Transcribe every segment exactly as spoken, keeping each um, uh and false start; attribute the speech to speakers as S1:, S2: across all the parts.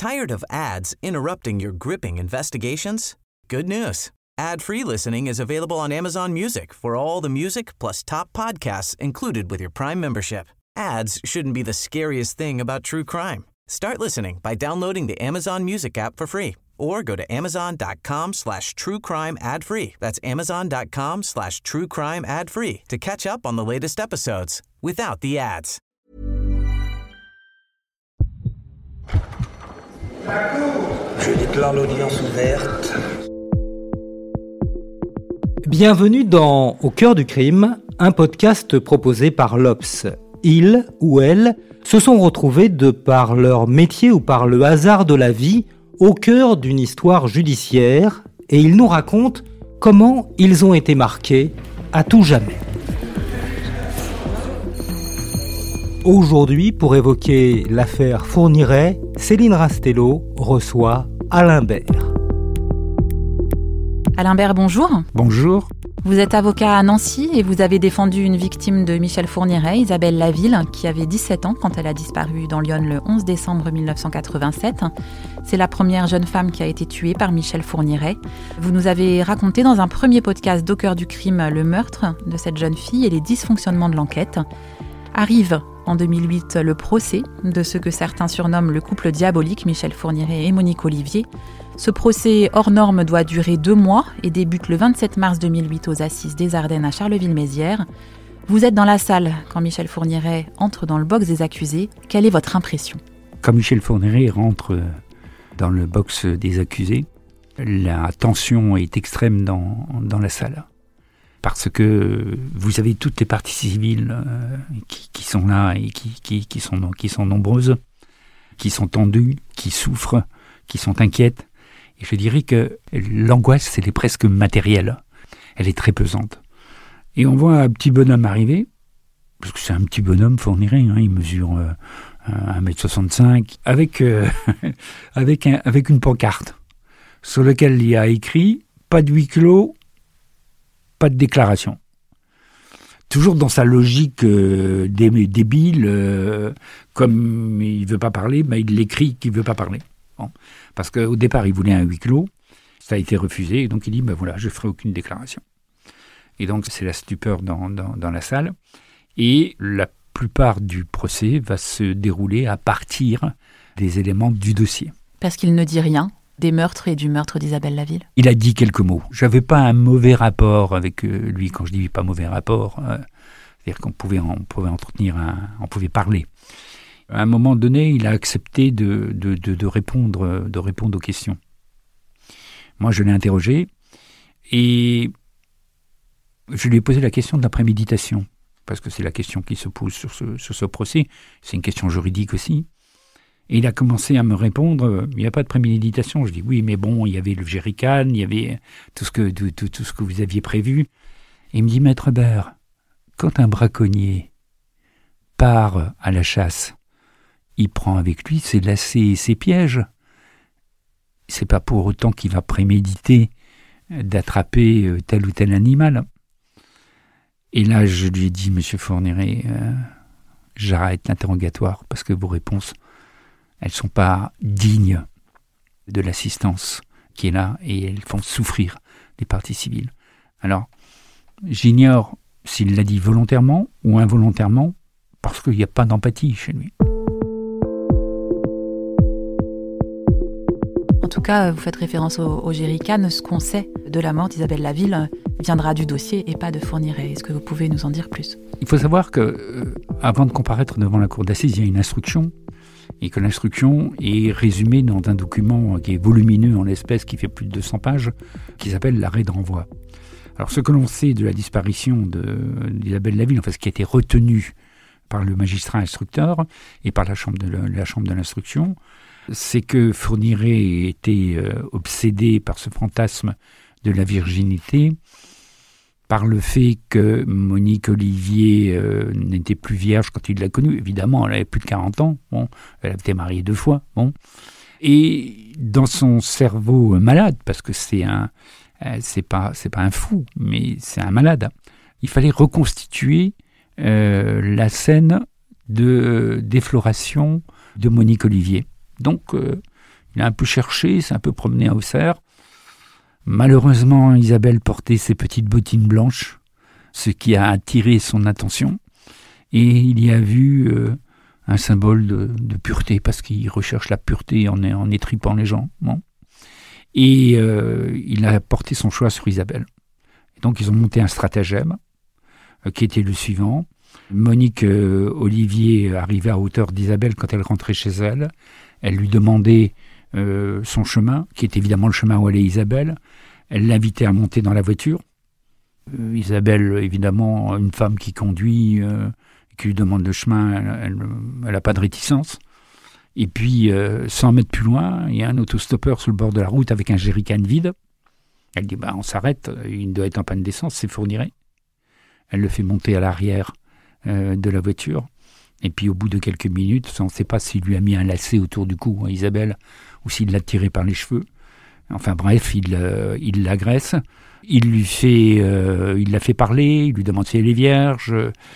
S1: Tired of ads interrupting your gripping investigations? Good news. Ad-free listening is available on Amazon Music for all the music plus top podcasts included with your Prime membership. Ads shouldn't be the scariest thing about true crime. Start listening by downloading the Amazon Music app for free or go to amazon.com slash true crime ad free. That's amazon.com slash true crime ad free to catch up on the latest episodes without the ads.
S2: Je déclare l'audience ouverte.
S3: Bienvenue dans Au cœur du crime, un podcast proposé par l'Obs. Ils ou elles se sont retrouvés de par leur métier ou par le hasard de la vie au cœur d'une histoire judiciaire et ils nous racontent comment ils ont été marqués à tout jamais. Aujourd'hui, pour évoquer l'affaire Fourniret, Céline Rastello reçoit Alain Bert.
S4: Alain Bert, bonjour.
S3: Bonjour.
S4: Vous êtes avocat à Nancy et vous avez défendu une victime de Michel Fourniret, Isabelle Laville, qui avait dix-sept ans quand elle a disparu dans l'Yonne le onze décembre mille neuf cent quatre-vingt-sept. C'est la première jeune femme qui a été tuée par Michel Fourniret. Vous nous avez raconté dans un premier podcast d'Au cœur du crime le meurtre de cette jeune fille et les dysfonctionnements de l'enquête. Arrive en deux mille huit le procès de ce que certains surnomment le couple diabolique, Michel Fourniret et Monique Olivier. Ce procès hors norme doit durer deux mois et débute le vingt-sept mars deux mille huit aux Assises des Ardennes à Charleville-Mézières. Vous êtes dans la salle quand Michel Fourniret entre dans le box des accusés. Quelle est votre impression ?
S5: Quand Michel Fourniret rentre dans le box des accusés, la tension est extrême dans, dans la salle. Parce que vous avez toutes les parties civiles euh, qui, qui sont là et qui, qui, qui, sont, qui sont nombreuses, qui sont tendues, qui souffrent, qui sont inquiètes. Et je dirais que l'angoisse, elle est presque matérielle. Elle est très pesante. Et on voit un petit bonhomme arriver, parce que c'est un petit bonhomme Fourniret, hein, il mesure euh, un mètre soixante-cinq, avec, euh, avec, un, avec une pancarte sur laquelle il y a écrit « Pas de huis clos, pas de déclaration ». Toujours dans sa logique euh, dé- débile, euh, comme il ne veut pas parler, ben il l'écrit qu'il ne veut pas parler. Bon. Parce qu'au départ, il voulait un huis clos, ça a été refusé, et donc il dit, ben voilà, je ne ferai aucune déclaration. Et donc, c'est la stupeur dans, dans, dans la salle. Et la plupart du procès va se dérouler à partir des éléments du dossier.
S4: Parce qu'il ne dit rien des meurtres et du meurtre d'Isabelle Laville.
S5: Il a dit quelques mots. Je n'avais pas un mauvais rapport avec lui. Quand je dis pas mauvais rapport, euh, c'est-à-dire qu'on pouvait, on pouvait entretenir un, on pouvait parler. À un moment donné, il a accepté de, de, de, de, répondre, de répondre aux questions. Moi, je l'ai interrogé et je lui ai posé la question de la préméditation, parce que c'est la question qui se pose sur ce, sur ce procès. C'est une question juridique aussi. Et il a commencé à me répondre, il n'y a pas de préméditation. Je dis oui, mais bon, il y avait le jerrycan, il y avait tout ce que, tout, tout, tout ce que vous aviez prévu. Et il me dit, Maître Bert, quand un braconnier part à la chasse, il prend avec lui ses lacets et ses pièges. C'est pas pour autant qu'il va préméditer d'attraper tel ou tel animal. Et là, je lui ai dit, Monsieur Fourniret, euh, j'arrête l'interrogatoire parce que vos réponses, elles sont pas dignes de l'assistance qui est là et elles font souffrir les parties civiles. Alors, j'ignore s'il l'a dit volontairement ou involontairement parce qu'il n'y a pas d'empathie chez lui.
S4: En tout cas, vous faites référence au, au jerrycan. Ce qu'on sait de la mort d'Isabelle Laville viendra du dossier et pas de Fourniret. Est-ce que vous pouvez nous en dire plus ?
S5: Il faut savoir que, euh, avant de comparaître devant la cour d'assises, il y a une instruction, et que l'instruction est résumée dans un document qui est volumineux en l'espèce, qui fait plus de deux cents pages, qui s'appelle l'arrêt de renvoi. Alors, ce que l'on sait de la disparition de, d'Isabelle Laville, en fait, ce qui a été retenu par le magistrat instructeur et par la chambre de, la, la chambre de l'instruction, c'est que Fourniret était euh, obsédé par ce fantasme de la virginité, par le fait que Monique Olivier euh, n'était plus vierge quand il l'a connue. Évidemment, elle avait plus de quarante ans. Bon, elle avait été mariée deux fois. Bon. Et dans son cerveau malade, parce que c'est un, euh, c'est pas, c'est pas un fou, mais c'est un malade, il fallait reconstituer euh, la scène de euh, défloration de Monique Olivier. Donc, euh, Il a un peu cherché, s'est un peu promené à Auxerre. Malheureusement, Isabelle portait ses petites bottines blanches, ce qui a attiré son attention. Et il y a vu euh, un symbole de, de pureté, parce qu'il recherche la pureté en, en étripant les gens. Bon. Et euh, il a porté son choix sur Isabelle. Et donc ils ont monté un stratagème, euh, qui était le suivant. Monique euh, Olivier arrivait à hauteur d'Isabelle quand elle rentrait chez elle. Elle lui demandait euh, son chemin, qui est évidemment le chemin où allait Isabelle. Elle l'invitait à monter dans la voiture. Euh, Isabelle, évidemment, une femme qui conduit, euh, qui lui demande le chemin, elle n'a pas de réticence. Et puis, euh, cent mètres plus loin, il y a un autostoppeur sur le bord de la route avec un jerrycan vide. Elle dit, bah, on s'arrête, il doit être en panne d'essence, c'est Fourniret. Elle le fait monter à l'arrière euh, de la voiture. Et puis, au bout de quelques minutes, on ne sait pas s'il lui a mis un lacet autour du cou à Isabelle ou s'il l'a tiré par les cheveux. Enfin bref, il, euh, il l'agresse. Il lui fait, euh, il l'a fait parler, il lui demande si elle est vierge.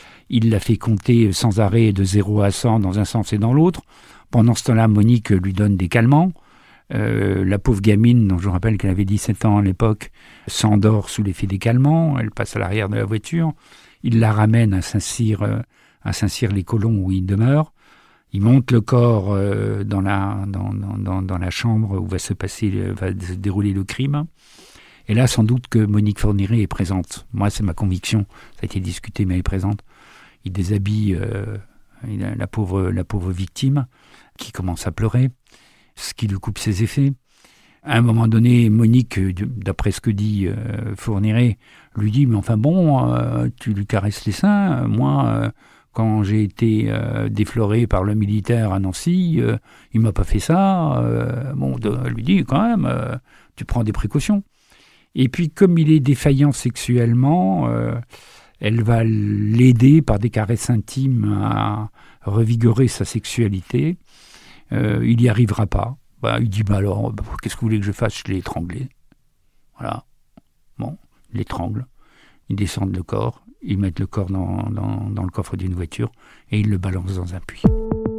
S5: Il l'a fait compter sans arrêt de zéro à cent dans un sens et dans l'autre. Pendant ce temps-là, Monique lui donne des calmants. Euh, la pauvre gamine, dont je rappelle qu'elle avait dix-sept ans à l'époque, s'endort sous l'effet des calmants. Elle passe à l'arrière de la voiture. Il la ramène à Saint-Cyr, euh, à Saint-Cyr-les-Colons où il demeure. Il monte le corps euh, dans, la, dans, dans, dans la chambre où va se passer, va se dérouler le crime. Et là, sans doute que Monique Fourniret est présente. Moi, c'est ma conviction. Ça a été discuté, mais elle est présente. Il déshabille euh, la, pauvre, la pauvre victime qui commence à pleurer, ce qui lui coupe ses effets. À un moment donné, Monique, d'après ce que dit euh, Fourniret, lui dit « Mais enfin bon, euh, tu lui caresses les seins. Moi, euh, quand j'ai été euh, défloré par le militaire à Nancy, euh, il ne m'a pas fait ça. Euh, bon, de, elle lui dit quand même, euh, tu prends des précautions. » Et puis, comme il est défaillant sexuellement, euh, elle va l'aider par des caresses intimes à revigorer sa sexualité. Euh, il n'y arrivera pas. Bah, il dit, bah alors, bah, qu'est-ce que vous voulez que je fasse ? Je l'ai étranglé. Voilà. Bon, il l'étrangle. Ils descendent le corps, ils mettent le corps dans, dans, dans le coffre d'une voiture et ils le balancent dans un puits.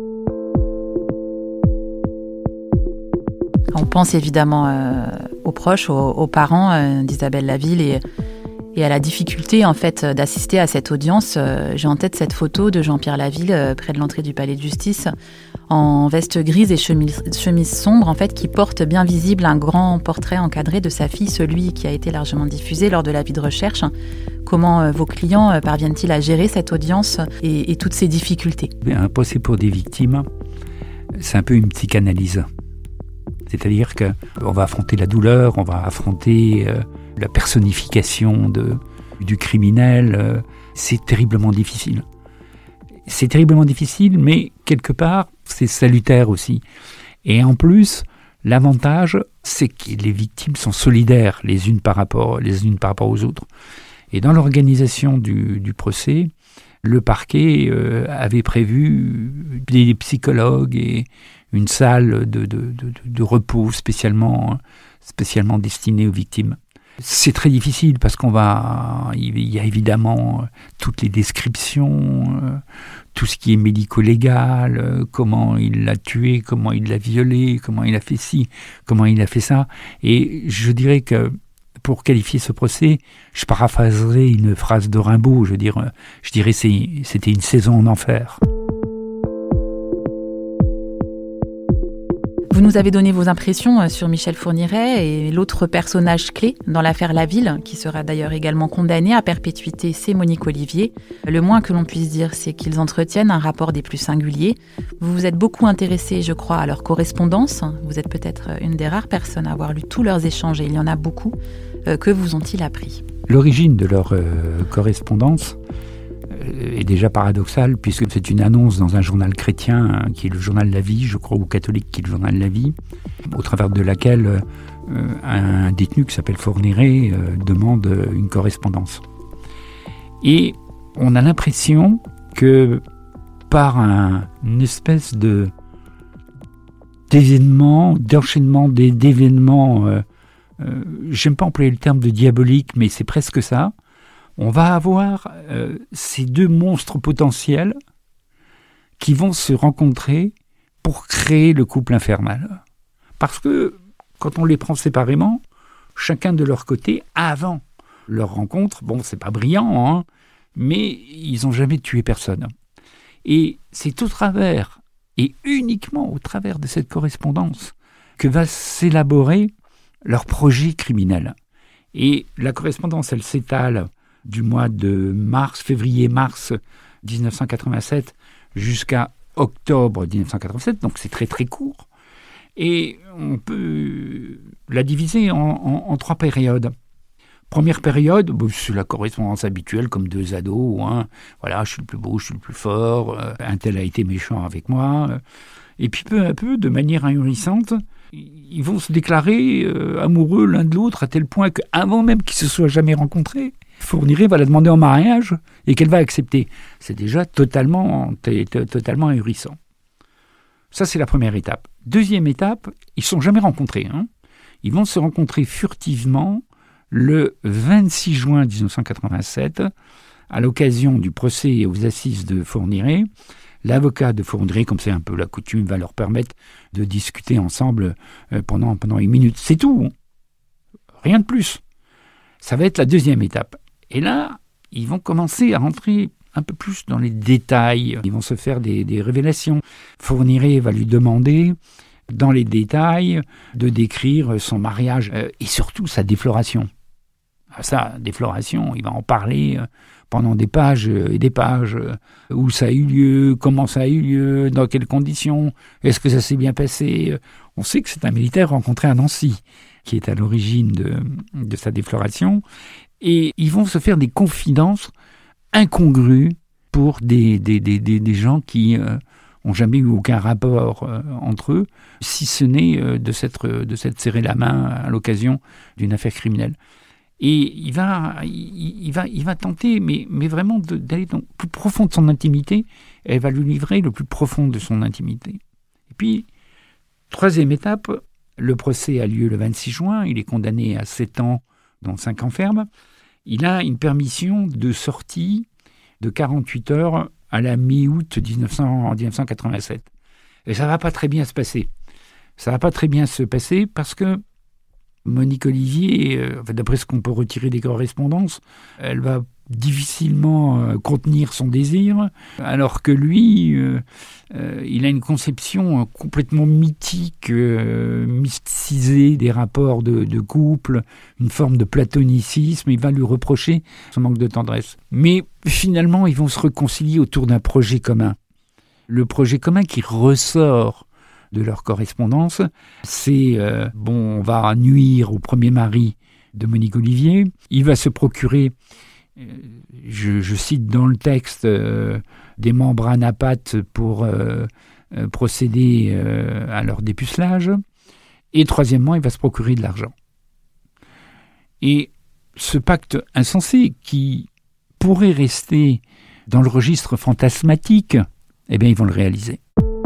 S4: On pense évidemment euh, aux proches, aux, aux parents euh, d'Isabelle Laville et, et à la difficulté en fait d'assister à cette audience. Euh, j'ai en tête cette photo de Jean-Pierre Laville euh, près de l'entrée du palais de justice en veste grise et chemise, chemise sombre en fait qui porte bien visible un grand portrait encadré de sa fille, celui qui a été largement diffusé lors de l'avis de recherche. Comment euh, vos clients euh, parviennent-ils à gérer cette audience et, et toutes ces difficultés ?
S5: Un procès pour des victimes, c'est un peu une psychanalyse. C'est-à-dire qu'on va affronter la douleur, on va affronter euh, la personnification de, du criminel. Euh, c'est terriblement difficile. C'est terriblement difficile, mais quelque part, c'est salutaire aussi. Et en plus, l'avantage, c'est que les victimes sont solidaires les unes par rapport, les unes par rapport aux autres. Et dans l'organisation du, du procès, le parquet euh, avait prévu des psychologues et une salle de, de, de, de repos spécialement, spécialement destinée aux victimes. C'est très difficile parce qu'on va, il y a évidemment toutes les descriptions, euh, tout ce qui est médico-légal, euh, comment il l'a tué, comment il l'a violé, comment il a fait ci, comment il a fait ça. Et je dirais que pour qualifier ce procès, je paraphraserai une phrase de Rimbaud, je, dire, je dirais c'est, c'était une saison en enfer.
S4: Vous nous avez donné vos impressions sur Michel Fourniret et l'autre personnage clé dans l'affaire Laville, qui sera d'ailleurs également condamné à perpétuité, c'est Monique Olivier. Le moins que l'on puisse dire, c'est qu'ils entretiennent un rapport des plus singuliers. Vous vous êtes beaucoup intéressé, je crois, à leur correspondance. Vous êtes peut-être une des rares personnes à avoir lu tous leurs échanges, et il y en a beaucoup. Euh, que vous ont-ils appris ?
S5: L'origine de leur euh, correspondance est déjà paradoxal, puisque c'est une annonce dans un journal chrétien, hein, qui est le journal La Vie, je crois, ou catholique, qui est le journal La Vie, au travers de laquelle euh, un détenu qui s'appelle Fourniret euh, demande une correspondance. Et on a l'impression que par un, une espèce de d'événement, d'enchaînement d'événements, euh, euh, j'aime pas employer le terme de diabolique, mais c'est presque ça, on va avoir euh, ces deux monstres potentiels qui vont se rencontrer pour créer le couple infernal, Parce que quand on les prend séparément, chacun de leur côté, avant leur rencontre, bon, c'est pas brillant, hein, mais ils n'ont jamais tué personne. Et c'est au travers, et uniquement au travers de cette correspondance, que va s'élaborer leur projet criminel. Et la correspondance, elle s'étale du mois de mars, février-mars dix-neuf cent quatre-vingt-sept jusqu'à octobre dix-neuf cent quatre-vingt-sept, donc c'est très très court. Et on peut la diviser en, en, en trois périodes. Première période, c'est la correspondance habituelle comme deux ados. Hein. Voilà, je suis le plus beau, je suis le plus fort, euh, un tel a été méchant avec moi. Et puis peu à peu, de manière ahurissante, ils vont se déclarer euh, amoureux l'un de l'autre à tel point qu'avant même qu'ils se soient jamais rencontrés, Fourniret va la demander en mariage et qu'elle va accepter. C'est déjà totalement, t- t- totalement ahurissant. Ça, c'est la première étape. Deuxième étape, ils ne se sont jamais rencontrés. Hein. Ils vont se rencontrer furtivement le vingt-six juin dix-neuf cent quatre-vingt-sept, à l'occasion du procès aux assises de Fourniret. L'avocat de Fourniret, comme c'est un peu la coutume, va leur permettre de discuter ensemble pendant, pendant une minute. C'est tout. Hein. Rien de plus. Ça va être la deuxième étape. Et là, ils vont commencer à rentrer un peu plus dans les détails. Ils vont se faire des, des révélations. Fourniret va lui demander, dans les détails, de décrire son mariage euh, et surtout sa défloration. Sa défloration, il va en parler pendant des pages et des pages. Où ça a eu lieu, comment ça a eu lieu, dans quelles conditions, est-ce que ça s'est bien passé. On sait que c'est un militaire rencontré à Nancy qui est à l'origine de, de sa défloration. Et ils vont se faire des confidences incongrues pour des, des, des, des, des gens qui euh, ont jamais eu aucun rapport euh, entre eux, si ce n'est euh, de s'être, de s'être serré la main à l'occasion d'une affaire criminelle. Et il va, il, il va, il va tenter, mais, mais vraiment de, d'aller dans le plus profond de son intimité. Elle va lui livrer le plus profond de son intimité. Et puis, troisième étape, le procès a lieu le vingt-six juin. Il est condamné à sept ans, dont cinq ans ferme. Il a une permission de sortie de quarante-huit heures à la mi-août dix-neuf cent quatre-vingt-sept. Et ça ne va pas très bien se passer. Ça ne va pas très bien se passer parce que Monique Olivier, euh, d'après ce qu'on peut retirer des correspondances, elle va difficilement euh, contenir son désir, alors que lui, euh, euh, il a une conception complètement mythique, euh, mysticisée des rapports de, de couple, une forme de platonicisme. Il va lui reprocher son manque de tendresse. Mais finalement, ils vont se réconcilier autour d'un projet commun. Le projet commun qui ressort de leur correspondance, c'est, euh, bon, on va nuire au premier mari de Monique Olivier. Il va se procurer, euh, je, je cite dans le texte, euh, des membranes à pâte pour euh, euh, procéder euh, à leur dépucelage. Et troisièmement, il va se procurer de l'argent. Et ce pacte insensé qui pourrait rester dans le registre fantasmatique, eh bien, ils vont le réaliser.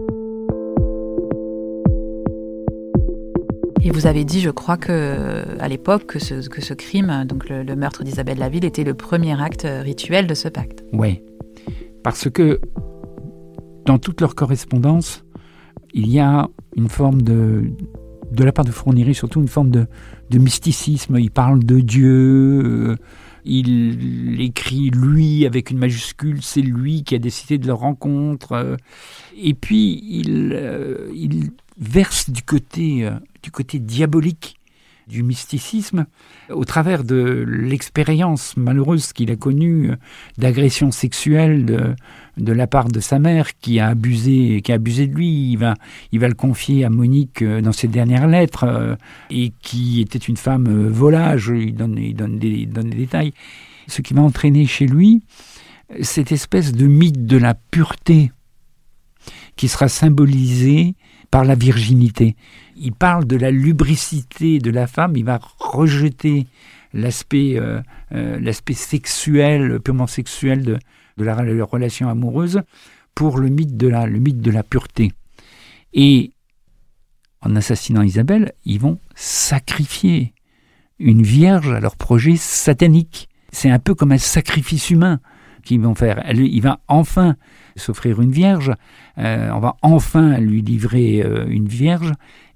S4: Et vous avez dit, je crois, que, à l'époque, que ce, que ce crime, donc le, le meurtre d'Isabelle Laville, était le premier acte rituel de ce pacte.
S5: Oui, parce que dans toute leur correspondance, il y a une forme de, de la part de Fourniret, surtout une forme de, de mysticisme. Il parle de Dieu, euh, il écrit « lui » avec une majuscule, c'est lui qui a décidé de leur rencontre. Euh, et puis, il, euh, il verse du côté... Euh, du côté diabolique du mysticisme, au travers de l'expérience malheureuse qu'il a connue d'agression sexuelle de, de la part de sa mère qui a abusé, qui a abusé de lui. Il va, il va le confier à Monique dans ses dernières lettres, et qui était une femme volage. Il donne, il donne, des, il donne des détails. Ce qui va entraîner chez lui cette espèce de mythe de la pureté qui sera symbolisé par la virginité. Il parle de la lubricité de la femme, il va rejeter l'aspect, euh, euh, l'aspect sexuel, purement sexuel de, de la, la relation amoureuse pour le mythe de la, le mythe de la pureté. Et en assassinant Isabelle, ils vont sacrifier une vierge à leur projet satanique. C'est un peu comme un sacrifice humain qu'ils vont faire. Elle, il va enfin s'offrir une vierge, euh, on va enfin lui livrer euh, une vierge,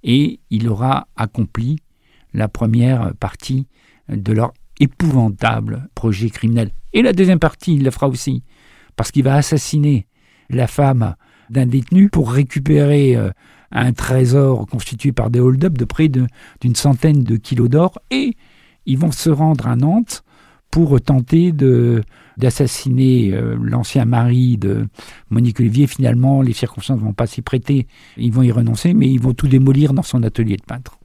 S5: et il aura accompli la première partie de leur épouvantable projet criminel. Et la deuxième partie, il le fera aussi, parce qu'il va assassiner la femme d'un détenu pour récupérer euh, un trésor constitué par des hold-up de près de, d'une centaine de kilos d'or, et ils vont se rendre à Nantes pour tenter de, d'assassiner euh, l'ancien mari de Monique Olivier. Finalement, les circonstances ne vont pas s'y prêter, ils vont y renoncer, mais ils vont tout démolir dans son atelier de peintre.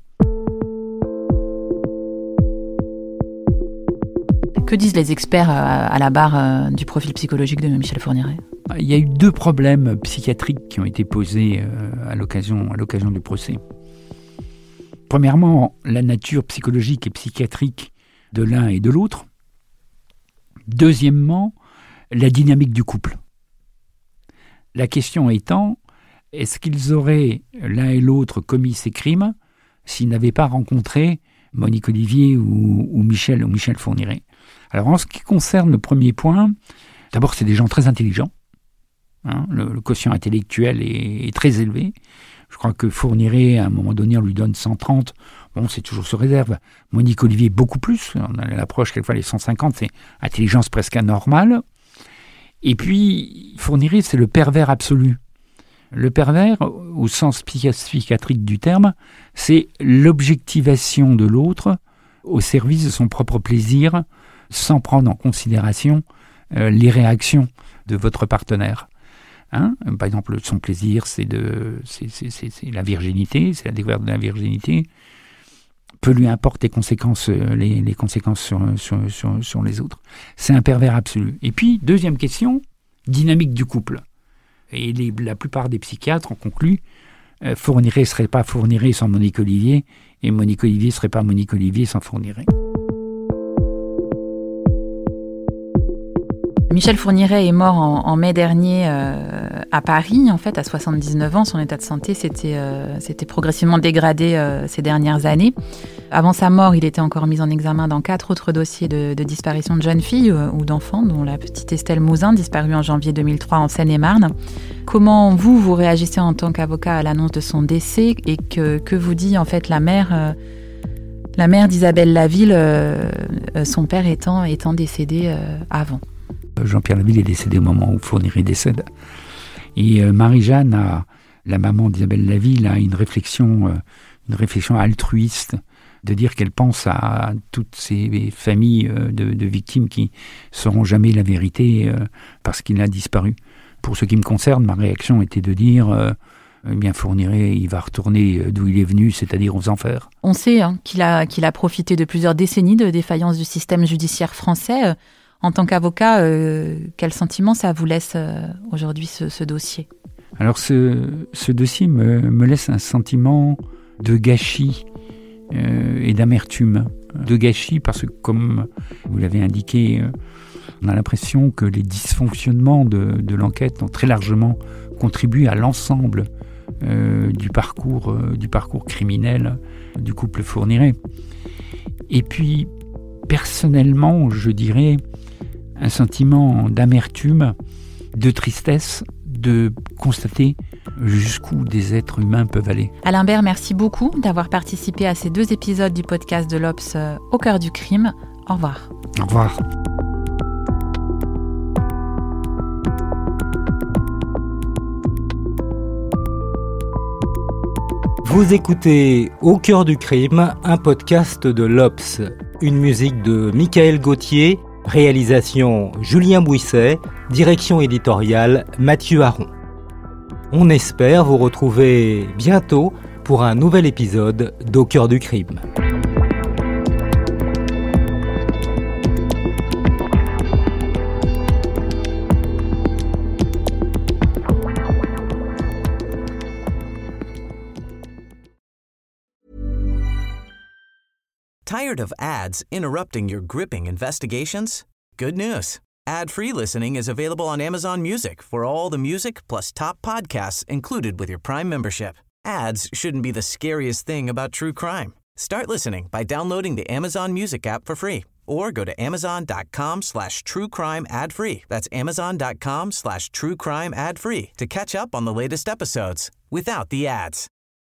S4: Que disent les experts à la barre du profil psychologique de Michel Fourniret ?
S5: Il y a eu deux problèmes psychiatriques qui ont été posés à l'occasion, à l'occasion du procès. Premièrement, la nature psychologique et psychiatrique de l'un et de l'autre. Deuxièmement, la dynamique du couple. La question étant, est-ce qu'ils auraient l'un et l'autre commis ces crimes s'ils n'avaient pas rencontré Monique Olivier ou, ou, Michel, ou Michel Fourniret ? Alors, en ce qui concerne le premier point, d'abord, c'est des gens très intelligents. Hein, le, le quotient intellectuel est, est très élevé. Je crois que Fourniret, à un moment donné, on lui donne cent trente. Bon, c'est toujours sous réserve. Monique Olivier, beaucoup plus. On a l'approche, quelquefois, les cent cinquante, c'est intelligence presque anormale. Et puis, Fourniret, c'est le pervers absolu. Le pervers, au sens psychiatrique du terme, c'est l'objectivation de l'autre au service de son propre plaisir, sans prendre en considération euh, les réactions de votre partenaire. Hein, par exemple, son plaisir, c'est, de, c'est, c'est, c'est, c'est la virginité, c'est la découverte de la virginité. Peu lui importe les conséquences, les, les conséquences sur, sur, sur, sur les autres. C'est un pervers absolu. Et puis, deuxième question, dynamique du couple. Et les, la plupart des psychiatres ont conclu euh, Fourniret ne serait pas Fourniret sans Monique Olivier, et Monique Olivier ne serait pas Monique Olivier sans Fourniret.
S4: Michel Fourniret est mort en, en mai dernier euh, à Paris, en fait, à soixante-dix-neuf ans. Son état de santé s'était, euh, s'était progressivement dégradé euh, ces dernières années. Avant sa mort, il était encore mis en examen dans quatre autres dossiers de, de disparition de jeunes filles euh, ou d'enfants, dont la petite Estelle Mouzin, disparue en janvier deux mille trois en Seine-et-Marne. Comment vous, vous réagissez en tant qu'avocat à l'annonce de son décès et que, que vous dit en fait la mère, euh, la mère d'Isabelle Laville, euh, euh, son père étant, étant décédé euh, avant ?
S5: Jean-Pierre Laville est décédé au moment où Fourniret décède. Et euh, Marie-Jeanne, a, la maman d'Isabelle Laville, a une réflexion, euh, une réflexion altruiste, de dire qu'elle pense à toutes ces familles euh, de, de victimes qui ne sauront jamais la vérité euh, parce qu'il a disparu. Pour ce qui me concerne, ma réaction était de dire euh, eh bien Fourniret, il va retourner d'où il est venu, c'est-à-dire aux enfers.
S4: On sait hein, qu'il a, qu'il a profité de plusieurs décennies de défaillance du système judiciaire français. En tant qu'avocat, euh, quel sentiment ça vous laisse euh, aujourd'hui, ce, ce dossier ?
S5: Alors, ce, ce dossier me, me laisse un sentiment de gâchis euh, et d'amertume. De gâchis parce que, comme vous l'avez indiqué, euh, on a l'impression que les dysfonctionnements de, de l'enquête ont très largement contribué à l'ensemble euh, du, parcours, euh, du parcours criminel du couple Fourniret. Et puis, personnellement, je dirais un sentiment d'amertume, de tristesse, de constater jusqu'où des êtres humains peuvent aller.
S4: Alain Bert, merci beaucoup d'avoir participé à ces deux épisodes du podcast de l'Obs Au cœur du crime. Au revoir.
S5: Au revoir.
S3: Vous écoutez Au cœur du crime, un podcast de l'Obs. Une musique de Michael Gauthier. Réalisation Julien Bouisset, direction éditoriale Mathieu Aron. On espère vous retrouver bientôt pour un nouvel épisode d'Au cœur du crime.
S1: Tired of ads interrupting your gripping investigations? Good news. Ad-free listening is available on Amazon Music for all the music plus top podcasts included with your Prime membership. Ads shouldn't be the scariest thing about true crime. Start listening by downloading the Amazon Music app for free or go to amazon.com slash true crime ad free. That's amazon.com slash true crime ad free to catch up on the latest episodes without the ads.